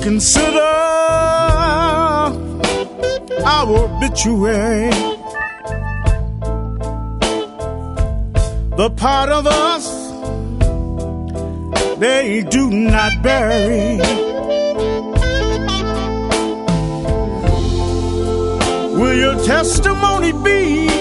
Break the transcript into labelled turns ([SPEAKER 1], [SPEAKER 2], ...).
[SPEAKER 1] consider our obituary? The part of us they do not bury. Will your testimony be